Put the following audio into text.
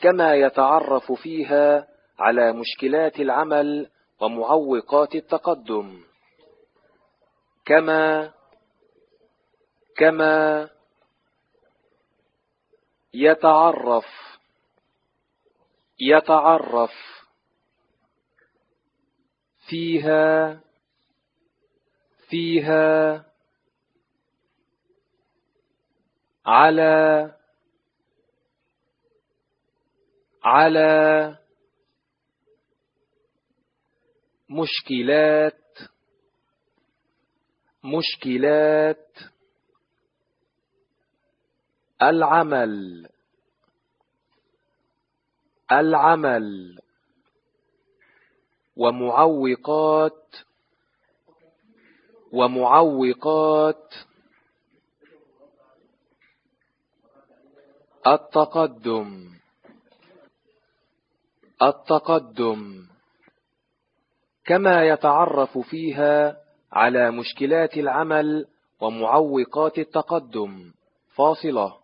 كما يتعرف فيها على مشكلات العمل ومعوقات التقدم. كما يتعرف فيها على مشكلات العمل ومعوقات التقدم. كما يتعرف فيها على مشكلات العمل ومعوقات التقدم. فاصلة.